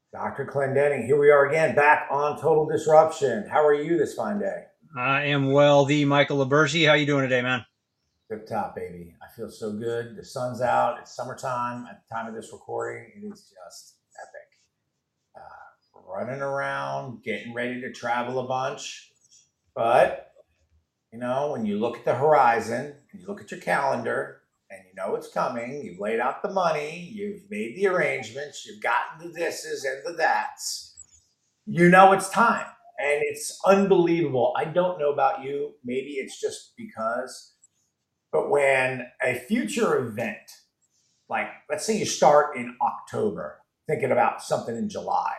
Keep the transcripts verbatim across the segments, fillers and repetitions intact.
Doctor Clendenning, here we are again, back on Total Disruption. How are you this fine day? I am well. The Michael Labersi. How you doing today, man? Tip top, baby. I feel so good. The sun's out. It's summertime. At the time of this recording, it is just epic. Uh, running around, getting ready to travel a bunch. But, you know, when you look at the horizon and you look at your calendar and you know it's coming, you've laid out the money, you've made the arrangements, you've gotten the thises and the that's, you know it's time. And it's unbelievable. I don't know about you. Maybe it's just because, but when a future event, like let's say you start in October, thinking about something in July,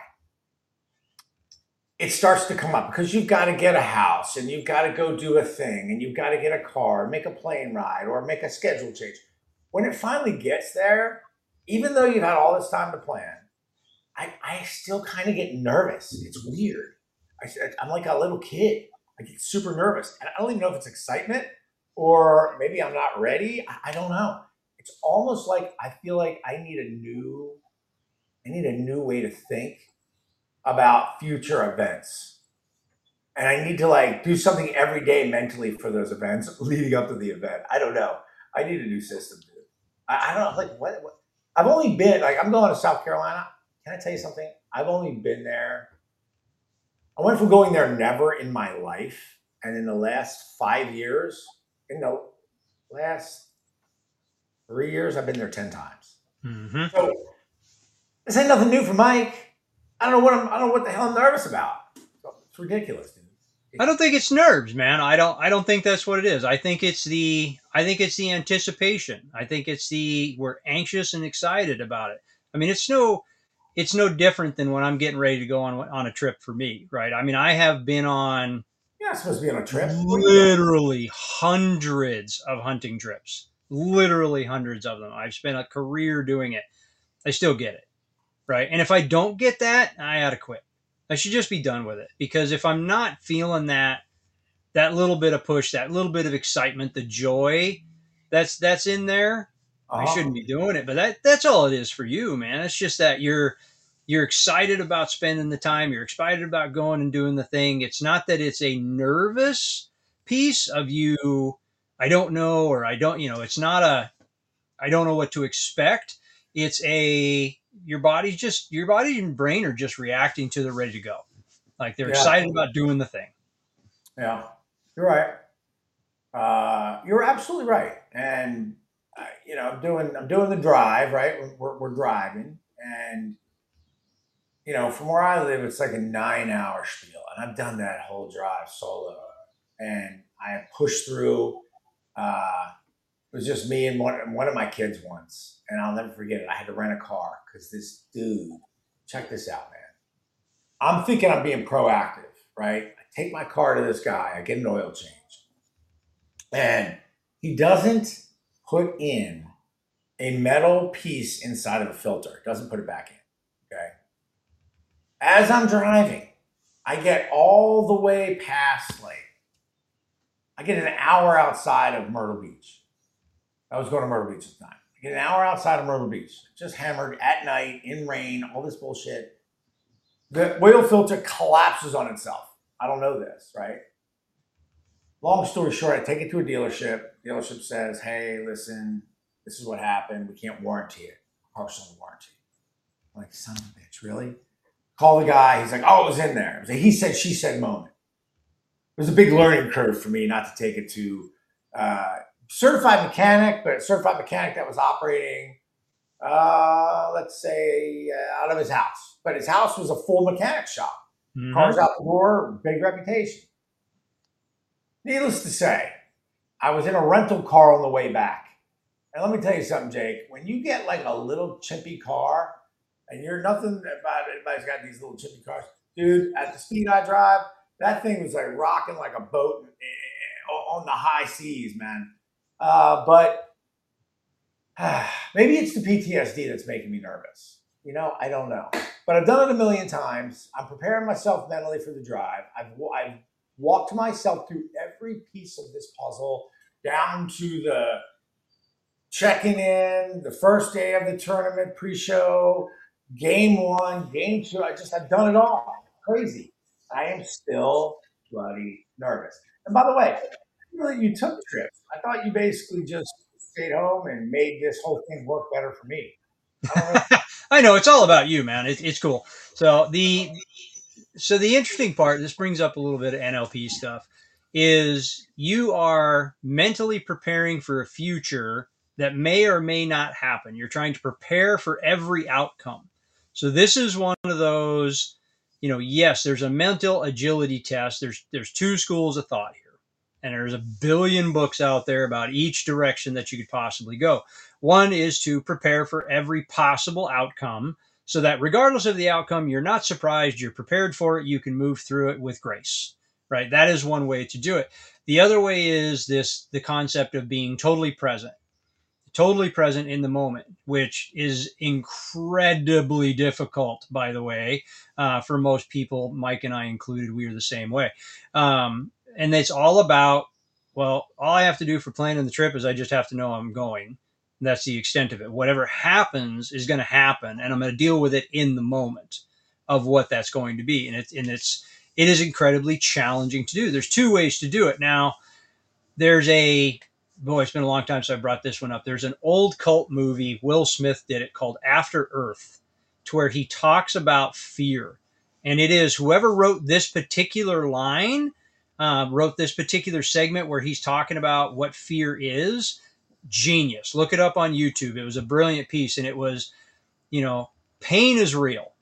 it starts to come up because you've got to get a house and you've got to go do a thing and you've got to get a car, make a plane ride, or make a schedule change. When it finally gets there, even though you've had all this time to plan, I, I still kind of get nervous. It's weird. I, I'm like a little kid. I get super nervous. And I don't even know if it's excitement or maybe I'm not ready. I, I don't know. It's almost like I feel like I need a new, I need a new way to think about future events. And I need to like do something every day mentally for those events leading up to the event. I don't know. I need a new system, dude. I, I don't know. Like what, what? I've only been like I'm going to South Carolina. Can I tell you something? I've only been there. I went from going there never in my life, and in the last five years, in the last three years, I've been there ten times. hmm So this ain't nothing new for Mike. I don't know what I'm. I don't know what the hell I'm nervous about. So, it's ridiculous, dude. I It's don't think it's nerves, man. I don't. I don't think that's what it is. I think it's the. I think it's the anticipation. I think it's the we're anxious and excited about it. I mean, it's no. It's no different than when I'm getting ready to go on on a trip for me, right? I mean, I have been on you're not supposed to be on a trip. What are you doing? literally hundreds of hunting trips. Literally hundreds of them. I've spent a career doing it. I still get it. Right? And if I don't get that, I ought to quit. I should just be done with it because if I'm not feeling that that little bit of push, that little bit of excitement, the joy that's that's in there, I Uh huh. shouldn't be doing it. But that that's all it is for you, man. It's just that you're you're excited about spending the time, you're excited about going and doing the thing. It's not that it's a nervous piece of you I don't know or I don't, you know, it's not a I don't know what to expect. It's a your body's just your body and brain are just reacting to the ready to go. Like they're Yeah. excited about doing the thing. Yeah. You're right. Uh, you're absolutely right. And uh, you know, I'm doing I'm doing the drive, right? We're, we're driving, and you know, from where I live, it's like a nine-hour spiel, and I've done that whole drive solo, and I have pushed through. Uh, it was just me and one one of my kids once, and I'll never forget it. I had to rent a car because this dude. Check this out, man. I'm thinking I'm being proactive, right? I take my car to this guy. I get an oil change. And he doesn't put in a metal piece inside of a filter. Doesn't put it back in. Okay. As I'm driving, I get all the way past like I get an hour outside of Myrtle Beach. I was going to Myrtle Beach at the time. I get an hour outside of Myrtle Beach, just hammered at night in rain, all this bullshit. The oil filter collapses on itself. I don't know this, right? Long story short, I take it to a dealership. Dealership says, "Hey, listen, this is what happened. We can't warranty it. Partial warranty." I'm like, son of a bitch, really? Call the guy. He's like, "Oh, it was in there." It was a he said, she said moment. It was a big learning curve for me not to take it to uh, certified mechanic, but a certified mechanic that was operating, uh, let's say, uh, out of his house. But his house was a full mechanic shop. Cars hmm out the door, big reputation. Needless to say, I was in a rental car on the way back. And let me tell you something, Jake. When you get like a little chimpy car, and you're nothing about it, anybody's got these little chimpy cars, dude. At the speed I drive, that thing was like rocking like a boat on the high seas, man. Uh, but maybe it's the P T S D that's making me nervous. You know, I don't know. But I've done it a million times. I'm preparing myself mentally for the drive. I've, I've walked myself through every piece of this puzzle down to the checking in, the first day of the tournament pre-show, game one, game two. I just, I've done it all. Crazy. I am still bloody nervous. And by the way, you know, you took trips. I thought you basically just stayed home and made this whole thing work better for me. I don't really. I know it's all about you, man. It, it's cool. So the so the interesting part, this brings up a little bit of N L P stuff, is you are mentally preparing for a future that may or may not happen. You're trying to prepare for every outcome. So this is one of those, you know, yes, there's a mental agility test. There's there's two schools of thought here. And there's a billion books out there about each direction that you could possibly go. One is to prepare for every possible outcome so that regardless of the outcome, you're not surprised, you're prepared for it, you can move through it with grace, right? That is one way to do it. The other way is this, the concept of being totally present, totally present in the moment, which is incredibly difficult, by the way, uh, for most people, Mike and I included. We are the same way. Um, and it's all about, well, all I have to do for planning the trip is I just have to know I'm going. That's the extent of it. Whatever happens is going to happen, and I'm going to deal with it in the moment of what that's going to be. And it's and it's it is incredibly challenging to do. There's two ways to do it. Now, there's a boy. It's been a long time since I brought this one up. There's an old cult movie. Will Smith did it called After Earth, to where he talks about fear, and it is whoever wrote this particular line, uh, wrote this particular segment where he's talking about what fear is. Genius. Look it up on YouTube. It was a brilliant piece, and it was, you know, pain is real.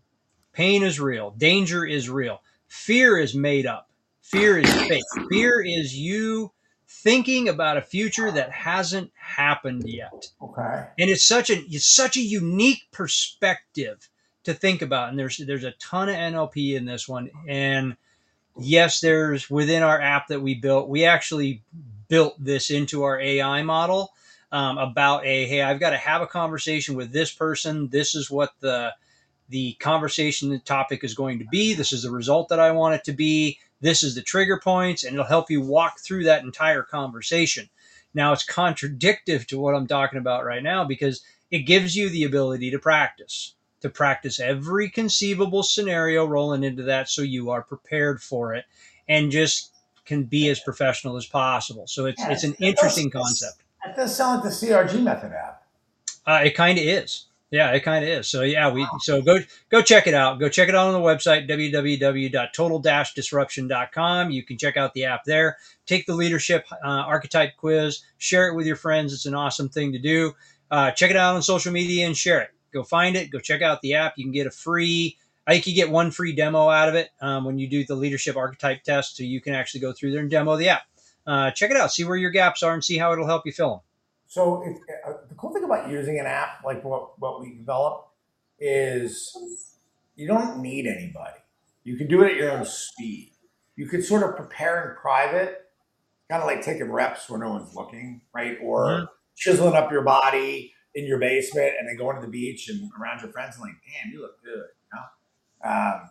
Pain is real. Danger is real. Fear is made up. Fear is fake. Fear is you thinking about a future that hasn't happened yet. Okay. And it's such a it's such a unique perspective to think about. And there's there's a ton of N L P in this one. And yes, there's within our app that we built, we actually built this into our A I model, um, about a, hey, I've got to have a conversation with this person. This is what the the conversation the topic is going to be. This is the result that I want it to be. This is the trigger points, and it'll help you walk through that entire conversation. Now, it's contradictive to what I'm talking about right now because it gives you the ability to practice, to practice every conceivable scenario rolling into that so you are prepared for it and just can be as professional as possible. So it's Yeah, it's an that interesting does, concept. that does sound like the C R G method app. Uh, it kind of is. Yeah, it kind of is. So yeah, we so go go check it out. Go check it out on the website w w w dot total dash disruption dot com. You can check out the app there. Take the leadership uh, archetype quiz. Share it with your friends. It's an awesome thing to do. Uh, check it out on social media and share it. Go find it. Go check out the app. You can get a free. I think you get one free demo out of it um, when you do the leadership archetype test. So you can actually go through there and demo the app. Uh, check it out. See where your gaps are and see how it'll help you fill them. So if, uh, the cool thing about using an app like what, what we developed is you don't need anybody. You can do it at your own speed. You could sort of prepare in private, kind of like taking reps where no one's looking, right? Or Mhm. chiseling up your body in your basement and then going to the beach and around your friends and like, damn, you look good. You know? Um,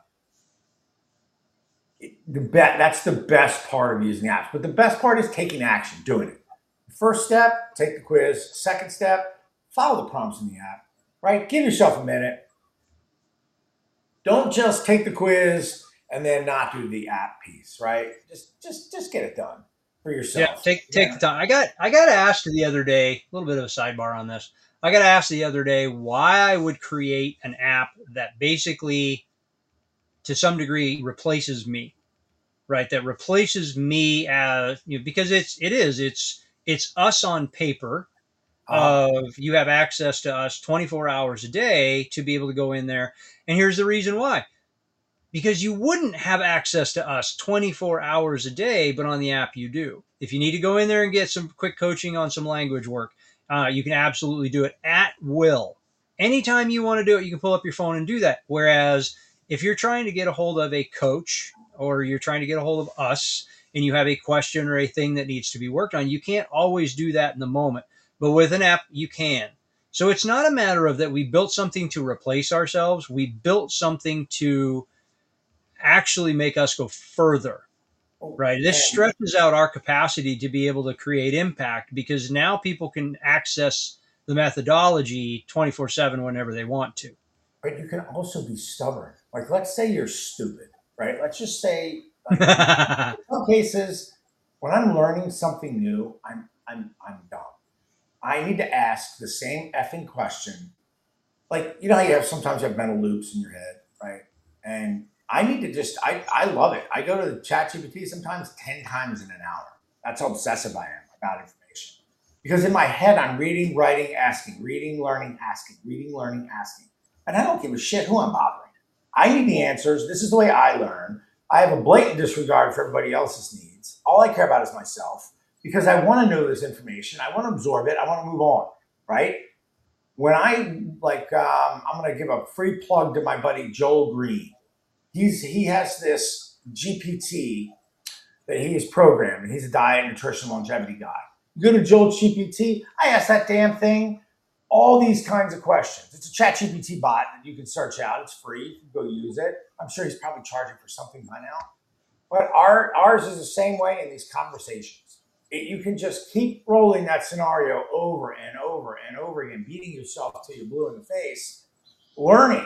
it, the be- that's the best part of using apps. But the best part is taking action, doing it. First step, take the quiz. Second step, follow the prompts in the app, right? Give yourself a minute. Don't just take the quiz and then not do the app piece, right? Just just just get it done for Yeah, yourself. take take Yeah. the time. I got I got asked the other day, a little bit of a sidebar on this. I got asked the other day why I would create an app that basically, to some degree, replaces me, right? That replaces me as, you know, because it's it is it's it's us on paper. Uh, Of you have access to us twenty-four hours a day to be able to go in there. And here's the reason why. Because you wouldn't have access to us twenty-four hours a day, but on the app you do. If you need to go in there and get some quick coaching on some language work, uh, you can absolutely do it at will. Anytime you want to do it, you can pull up your phone and do that. Whereas if you're trying to get a hold of a coach or you're trying to get a hold of us and you have a question or a thing that needs to be worked on, you can't always do that in the moment. But with an app, you can. So it's not a matter of that we built something to replace ourselves. We built something to actually make us go further, right? This and stretches out our capacity to be able to create impact because now people can access the methodology twenty-four seven whenever they want to. but you can also be stubborn. Like, let's say you're stupid, right? Let's just say, like, in some cases, when I'm learning something new, I'm I'm I'm dumb. I need to ask the same effing question. Like, you know how you have sometimes you have mental loops in your head, right? And I need to just I I love it. I go to the chat G P T sometimes ten times in an hour. That's how obsessive I am about information. Because in my head I'm reading, writing, asking, reading, learning, asking, reading, learning, asking. And I don't give a shit who I'm bothering. I need the answers. This is the way I learn. I have a blatant disregard for everybody else's needs. All I care about is myself because I want to know this information. I want to absorb it. I want to move on, right? When I like, um, I'm going to give a free plug to my buddy Joel Green. He's he has this G P T that he has programmed, and he's a diet, nutrition, longevity guy. You go to Joel G P T. I ask that damn thing all these kinds of questions. It's a chat G P T bot that you can search out. It's free. You can go use it. I'm sure he's probably charging for something by now. But our, ours is the same way in these conversations. It, you can just keep rolling that scenario over and over and over again, beating yourself till you're blue in the face, learning,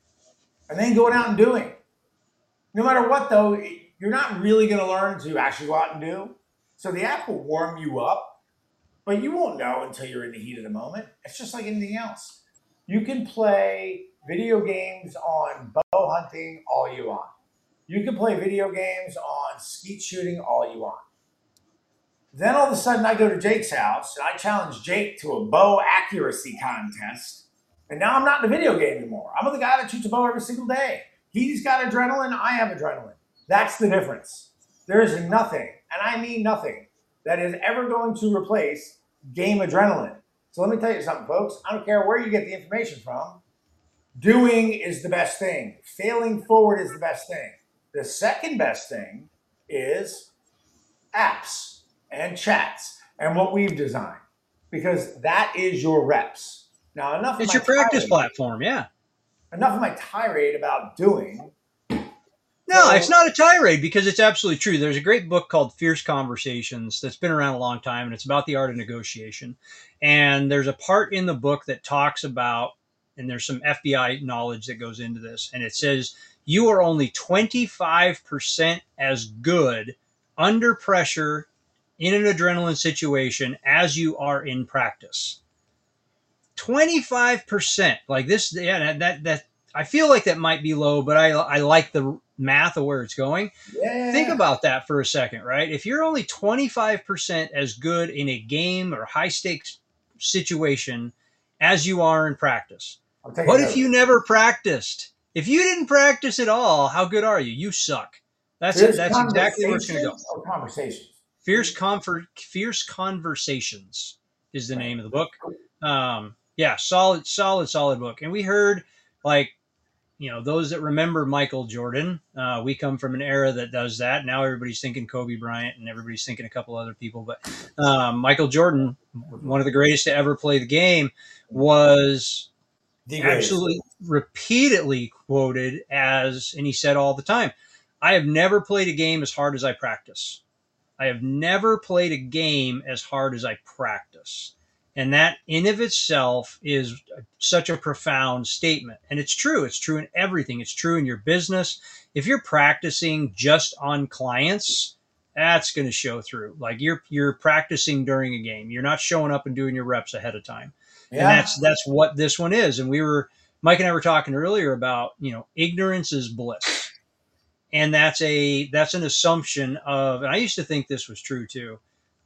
and then going out and doing. No matter what, though, you're not really going to learn until you actually go out and do. So the app will warm you up, but you won't know until you're in the heat of the moment. It's just like anything else. You can play video games on bow hunting all you want. You can play video games on skeet shooting all you want. Then all of a sudden I go to Jake's house and I challenge Jake to a bow accuracy contest. And now I'm not in the video game anymore. I'm the guy that shoots a bow every single day. He's got adrenaline, I have adrenaline. That's the difference. There is nothing, and I mean nothing, that is ever going to replace game adrenaline. So let me tell you something, folks. I don't care where you get the information from. Doing is the best thing. Failing forward is the best thing. The second best thing is apps and chats and what we've designed, because that is your reps. Now, enough. It's of your my practice tirade, platform, yeah. Enough of my tirade about doing. No, So, it's not a tirade because it's absolutely true. There's a great book called Fierce Conversations that's been around a long time, and it's about the art of negotiation. And there's a part in the book that talks about, and there's some F B I knowledge that goes into this, and it says you are only twenty-five percent as good under pressure in an adrenaline situation as you are in practice. twenty-five percent. Like this, yeah, that, that, that I feel like that might be low, but I, I like the math of where it's going. yeah. Think about that for a second, right? If you're only twenty-five percent as good in a game or high stakes situation as you are in practice, what if you never practiced? If you didn't practice at all, how good are you? You suck. That's it. That's exactly where it's going to go. Or conversations. Fierce, Conver- Fierce Conversations is the name of the book. Um, yeah, solid, solid, solid book. And we heard, like, you know, those that remember Michael Jordan, uh, we come from an era that does that. Now everybody's thinking Kobe Bryant and everybody's thinking a couple other people. But um, Michael Jordan, one of the greatest to ever play the game, was absolutely repeatedly quoted as, and he said all the time, I have never played a game as hard as I practice. I have never played a game as hard as I practice. And that in of itself is such a profound statement. And it's true. It's true in everything. It's true in your business. If you're practicing just on clients, that's going to show through. Like you're you're practicing during a game. You're not showing up and doing your reps ahead of time. Yeah. And that's that's what this one is. And we were Mike and I were talking earlier about, you know, ignorance is bliss. And that's a that's an assumption of, and I used to think this was true too,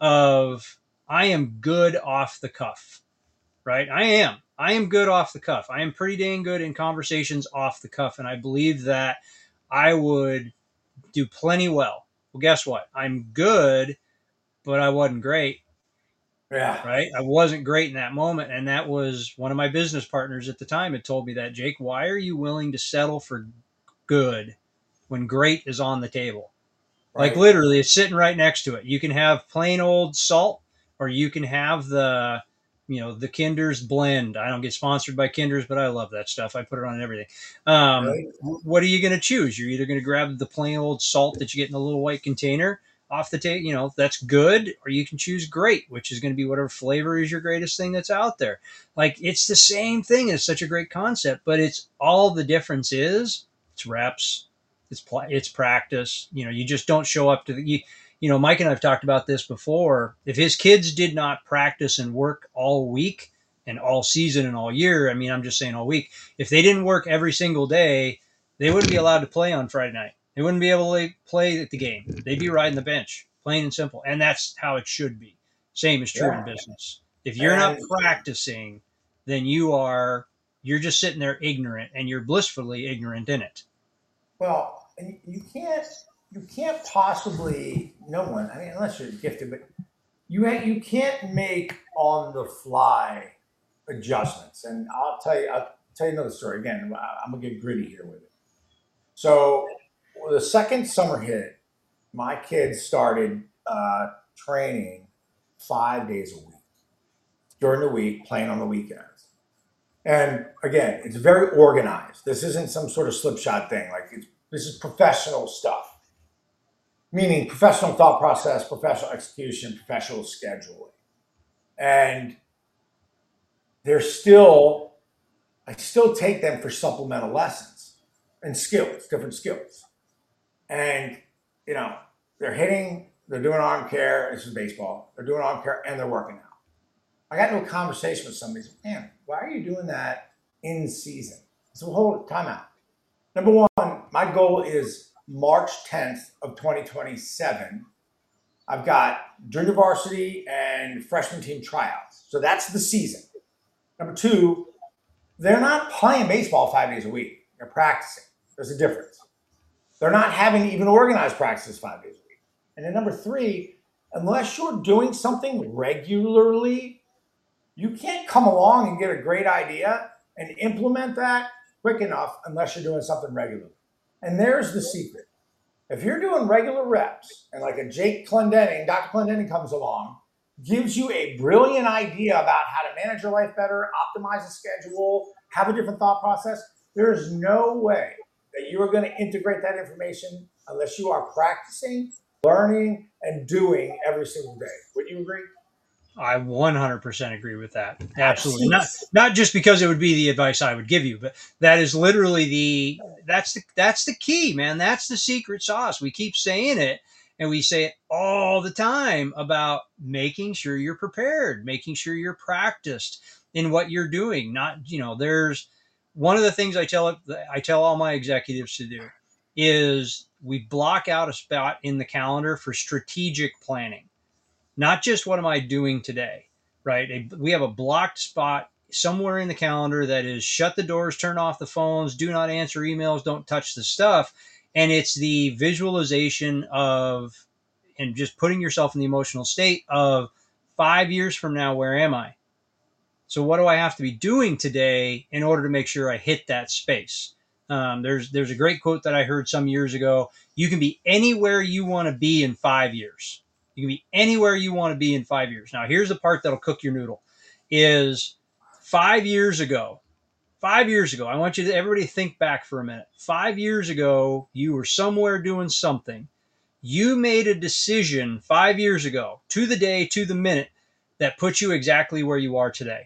of I am good off the cuff, right? I am. I am good off the cuff. I am pretty dang good in conversations off the cuff. And I believe that I would do plenty well. Well, guess what? I'm good, but I wasn't great. Yeah. Right? I wasn't great in that moment. And that was one of my business partners at the time had told me that, Jake, why are you willing to settle for good when great is on the table? Right. Like literally it's sitting right next to it. You can have plain old salt, or you can have the, you know, the Kinder's blend. I don't get sponsored by Kinder's, but I love that stuff. I put it on everything. Um, right. What are you going to choose? You're either going to grab the plain old salt that you get in a little white container, off the table. You know, that's good, or you can choose great, which is going to be whatever flavor is your greatest thing that's out there. Like, it's the same thing. It's such a great concept, but it's all the difference is it's reps, it's pl- it's practice. You know, you just don't show up to the, you, you know, Mike and I've talked about this before. If his kids did not practice and work all week and all season and all year, I mean, I'm just saying all week, if they didn't work every single day, they wouldn't be allowed to play on Friday night. They wouldn't be able to play at the game. They'd be riding the bench, plain and simple. And that's how it should be. Same is true Yeah. in business. If you're not And practicing, then you are, you're just sitting there ignorant, and you're blissfully ignorant in it. well, and you can't you can't possibly, no one, I mean, unless you're gifted, but you ha- you can't make on the fly adjustments. And I'll tell you, I'll tell you another story. Again, I'm gonna get gritty here with it. So the second summer hit, my kids started uh, training five days a week during the week, playing on the weekends. And again, it's very organized. This isn't some sort of slipshod thing. Like, it's, this is professional stuff, meaning professional thought process, professional execution, professional scheduling. And they're still, I still take them for supplemental lessons and skills, different skills. And, you know, they're hitting, they're doing arm care. This is baseball. They're doing arm care and they're working out. I got into a conversation with somebody. Said, man, why are you doing that in season? So hold time out. Number one, my goal is March tenth of twenty twenty-seven. I've got junior varsity and freshman team tryouts. So that's the season. Number two, they're not playing baseball five days a week. They're practicing. There's a difference. They're not having even organized practices five days a week. And then number three, unless you're doing something regularly, you can't come along and get a great idea and implement that quick enough unless you're doing something regularly. And there's the secret. If you're doing regular reps, and like a Jake Clendenning, Doctor Clendenning comes along, gives you a brilliant idea about how to manage your life better, optimize the schedule, have a different thought process, there is no way that you are going to integrate that information unless you are practicing, learning, and doing every single day. Would you agree? I one hundred percent agree with that. Absolutely. Not not just because it would be the advice I would give you, but that is literally the that's the that's the key, man. That's the secret sauce. We keep saying it, and we say it all the time about making sure you're prepared, making sure you're practiced in what you're doing. Not, you know, there's one of the things I tell I tell all my executives to do is we block out a spot in the calendar for strategic planning. Not just what am I doing today, right? A, we have a blocked spot somewhere in the calendar that is shut the doors, turn off the phones, do not answer emails, don't touch the stuff. And it's the visualization of, and just putting yourself in the emotional state of five years from now, where am I? So what do I have to be doing today in order to make sure I hit that space? Um, there's, there's a great quote that I heard some years ago. You can be anywhere you want to be in five years. You can be anywhere you want to be in five years. Now, here's the part that'll cook your noodle is five years ago, five years ago, I want you to, everybody think back for a minute. Five years ago, you were somewhere doing something. You made a decision five years ago, to the day, to the minute, that put you exactly where you are today.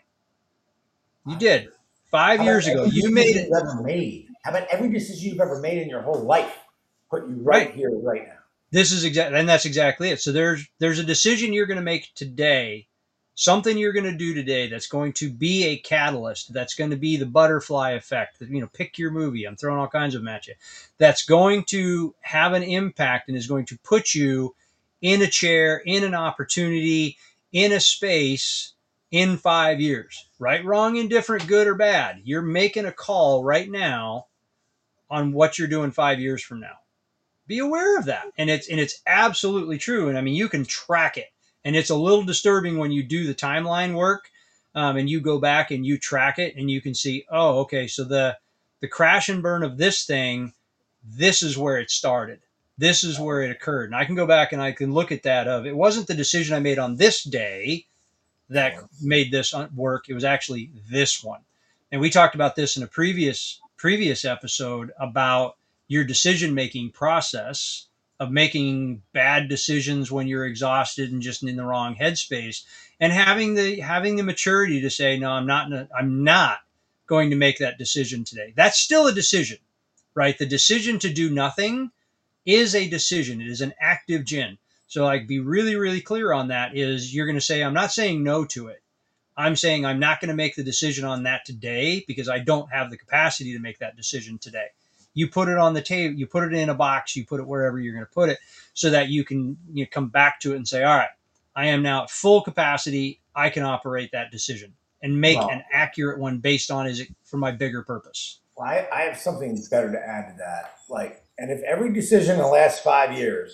You did. Five years ago, you made it. You've ever made. How about every decision you've ever made in your whole life put you right, right. here, right now? This is exactly, and that's exactly it. So there's there's a decision you're going to make today, something you're going to do today that's going to be a catalyst, that's going to be the butterfly effect. You know, pick your movie. I'm throwing all kinds of them at you. That's going to have an impact and is going to put you in a chair, in an opportunity, in a space in five years. Right, wrong, indifferent, good or bad. You're making a call right now on what you're doing five years from now. Be aware of that. And it's and it's absolutely true. And I mean, you can track it. And it's a little disturbing when you do the timeline work um, and you go back and you track it and you can see, oh, okay, so the the crash and burn of this thing, this is where it started. This is where it occurred. And I can go back and I can look at that of, it wasn't the decision I made on this day that made this work. It was actually this one. And we talked about this in a previous previous episode about your decision-making process of making bad decisions when you're exhausted and just in the wrong headspace, and having the having the maturity to say, no, I'm not I'm not going to make that decision today. That's still a decision, right? The decision to do nothing is a decision. It is an active gin. So like be really, really clear on that is you're going to say, I'm not saying no to it. I'm saying I'm not going to make the decision on that today because I don't have the capacity to make that decision today. You put it on the table, you put it in a box, you put it wherever you're going to put it so that you can you know, come back to it and say, all right, I am now at full capacity. I can operate that decision and make Well, an accurate one based on is it for my bigger purpose. well, I, I have something better to add to that. Like, and if every decision in the last five years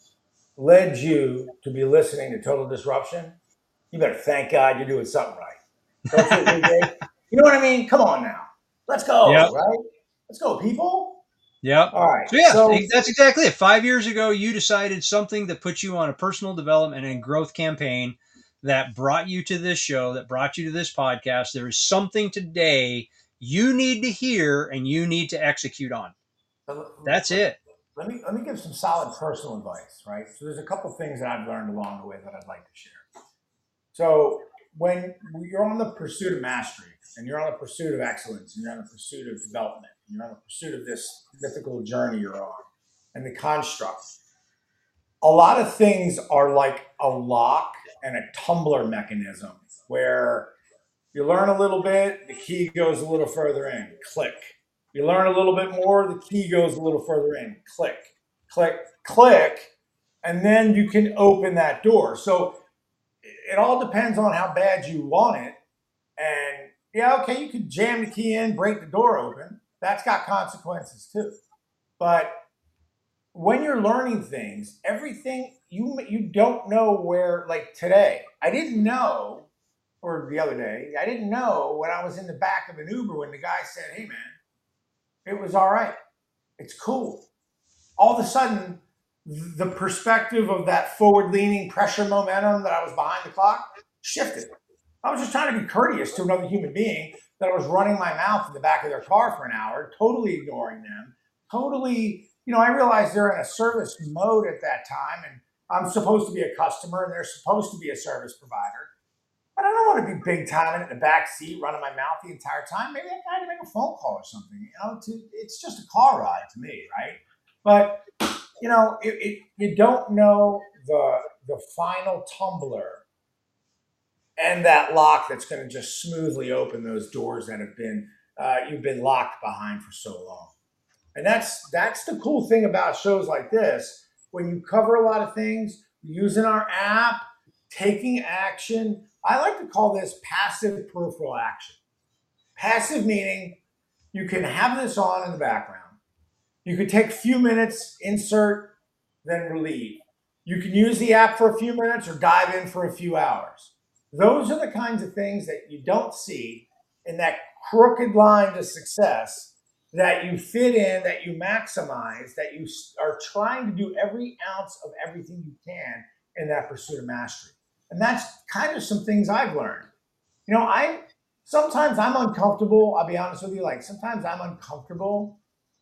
led you to be listening to Total Disruption, you better thank God you're doing something right. Don't you agree, Dave? You know what I mean? Come on now. Let's go, Yep. right? Let's go, people. Yep. All right. So yeah, So, that's exactly it. Five years ago, you decided something that put you on a personal development and growth campaign that brought you to this show, that brought you to this podcast. There is something today you need to hear and you need to execute on. That's it. Let me let me give some solid personal advice, right? So there's a couple things that I've learned along the way that I'd like to share. So when you're on the pursuit of mastery and you're on the pursuit of excellence and you're on the pursuit of development and you're on the pursuit of this mythical journey you're on and the construct, a lot of things are like a lock and a tumbler mechanism where you learn a little bit, the key goes a little further in, click. You learn a little bit more, the key goes a little further in, click, click, click, and then you can open that door. So it all depends on how bad you want it. And yeah, okay, you could jam the key in, break the door open. That's got consequences too. But when you're learning things, everything you you don't know where, like today, I didn't know, or the other day, I didn't know when I was in the back of an Uber when the guy said, hey man, it was all right. It's cool. All of a sudden, the perspective of that forward-leaning pressure momentum that I was behind the clock shifted. I was just trying to be courteous to another human being that I was running my mouth in the back of their car for an hour, totally ignoring them, totally, you know, I realized they're in a service mode at that time, and I'm supposed to be a customer, and they're supposed to be a service provider. But I don't want to be big time in the back seat, running my mouth the entire time. Maybe I had to make a phone call or something. You know, to, it's just a car ride to me, right? But you know, it, it, you don't know the the final tumbler and that lock that's going to just smoothly open those doors that have been uh, you've been locked behind for so long. And that's that's the cool thing about shows like this. When you cover a lot of things, using our app, taking action. I like to call this passive peripheral action. Passive meaning you can have this on in the background. You could take a few minutes, insert, then relieve. You can use the app for a few minutes or dive in for a few hours. Those are the kinds of things that you don't see in that crooked line to success that you fit in, that you maximize, that you are trying to do every ounce of everything you can in that pursuit of mastery. And that's kind of some things I've learned. You know, I sometimes I'm uncomfortable. I'll be honest with you. Like sometimes I'm uncomfortable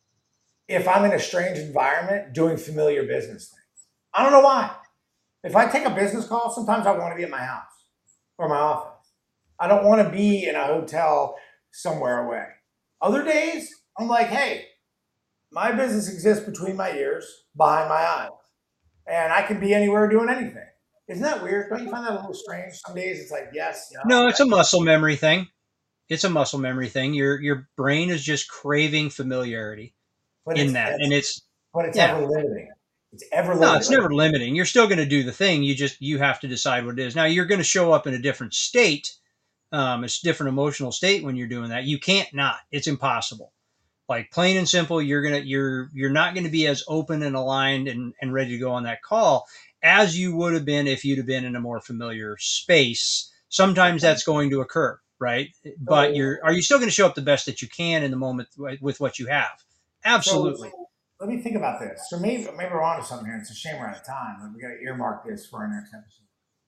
if I'm in a strange environment doing familiar business things. I don't know why. If I take a business call, sometimes I want to be at my house or my office. I don't want to be in a hotel somewhere away. Other days, I'm like, hey, my business exists between my ears, behind my eyes, and I can be anywhere doing anything. Isn't that weird? Don't you find that a little strange? Some days it's like, yes, no. No, it's a muscle memory thing. It's a muscle memory thing. Your your brain is just craving familiarity But in it's, that, it's and it's but it's yeah. ever limiting. It's ever No, limiting. it's never limiting. You're still going to do the thing. You just you have to decide what it is. Now you're going to show up in a different state. Um, it's a different emotional state when you're doing that. You can't not. It's impossible. Like plain and simple, you're gonna you're you're not going to be as open and aligned and, and ready to go on that call as you would have been if you'd have been in a more familiar space. Sometimes that's going to occur, right? But So, you're are you still going to show up the best that you can in the moment with what you have? Absolutely. so let me think about this. So maybe maybe we're onto something here. It's a shame we're out of time. We got to earmark this for our next episode.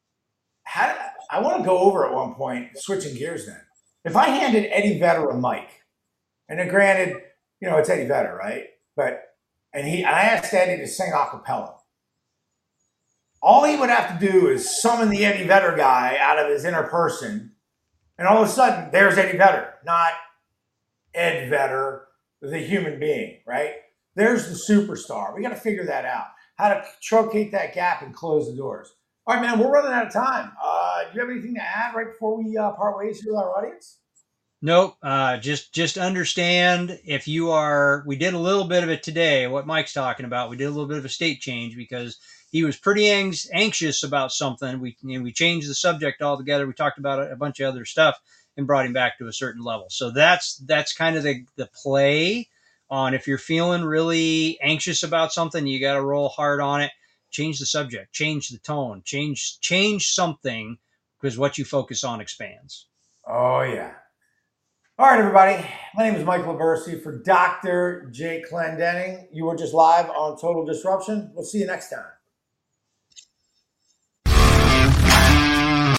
How, I want to go over at one point, switching gears then. If I handed Eddie Vedder a mic, and then granted, you know, it's Eddie Vedder, right? But and he and I asked Eddie to sing a cappella. All he would have to do is summon the Eddie Vedder guy out of his inner person, and all of a sudden, there's Eddie Vedder, not Ed Vedder, the human being, right? There's the superstar. We got to figure that out. How to truncate that gap and close the doors. All right, man, we're running out of time. Uh, do you have anything to add right before we uh, part ways here with our audience? Nope. Uh, just just understand if you are. We did a little bit of it today. What Mike's talking about. We did a little bit of a state change because he was pretty ang- anxious about something. We you know, we changed the subject altogether. We talked about a, a bunch of other stuff and brought him back to a certain level. So that's that's kind of the the play on if you're feeling really anxious about something, you got to roll hard on it. Change the subject. Change the tone. Change change something because what you focus on expands. Oh, yeah. All right, everybody. My name is Mike Laversi for Doctor Jay Clendenning. You were just live on Total Disruption. We'll see you next time.